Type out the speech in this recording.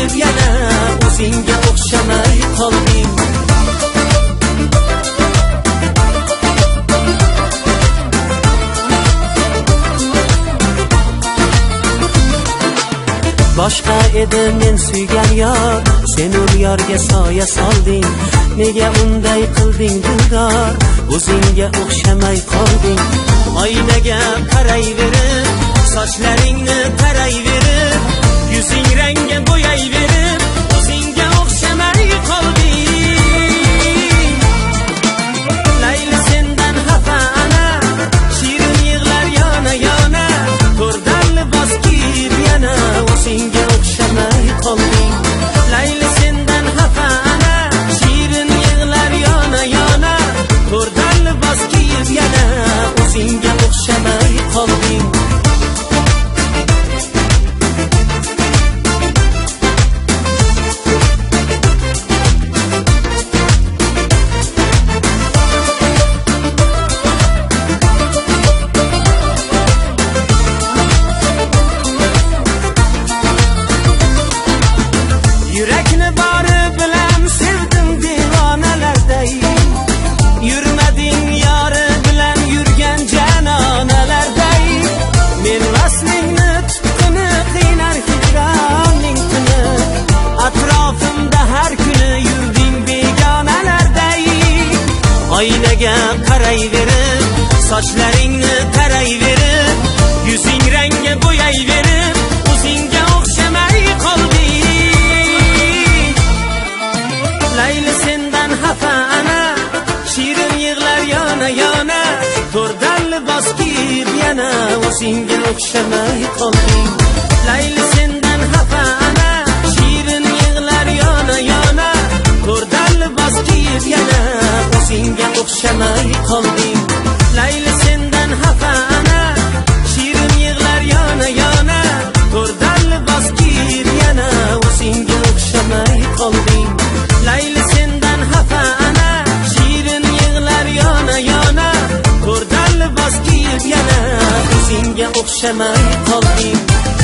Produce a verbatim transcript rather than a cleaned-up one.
kiyib yana o'zingga o'xshamay qolding. Boshqa edi men suygan yor, sen ul yorga soya solding. Nega unday qilding dildor, o'zingga o'xshamay qolding. Oynaga qarayverib, sochlaringni tarayverib, yuzing rangga bo'yayverib, o'zingga o'xshamay qolding. Layli sendan xafa ana, shirin yig'lar yana yana, to'rdan libos kiyib yana o'zingga o'xshamay qolding. Layli sendan xafa ana, shirin yig'lar yana yana, to'rdan libos kiyib yana o'zingga o'xshamay qolding. Yurakni bari bilan sevdim devonalarday, yurmading yori bilan yurgan janonalarday. Men vaslingni tutqini qiynar hijronning tuni, atrofimda har kuni yurding begonalarday. Oynaga qarayverib, sochlaringni tarayverib, yuzing rangga bo'yayverib, o'zingga o'xshamay qolding. Layli sendan xafa ana, shirin yig'lar yana yana, to'rdan libos kiyib yana o'zingga o'xshamay qolding. Layli sendan xafa ana, shirin yig'lar yana yana, to'rdan libos kiyib yana o'zingga o'xshamay qolding. Layli sendan xafa ana, shirin yig'lar yana yana, to'rdan libos kiyib yana o'zingga o'xshamay qolding. Layli sendan xafa ana, shirin yig'lar yana yana, to'rdan libos kiyib yana o'zingga o'xshamay qolding.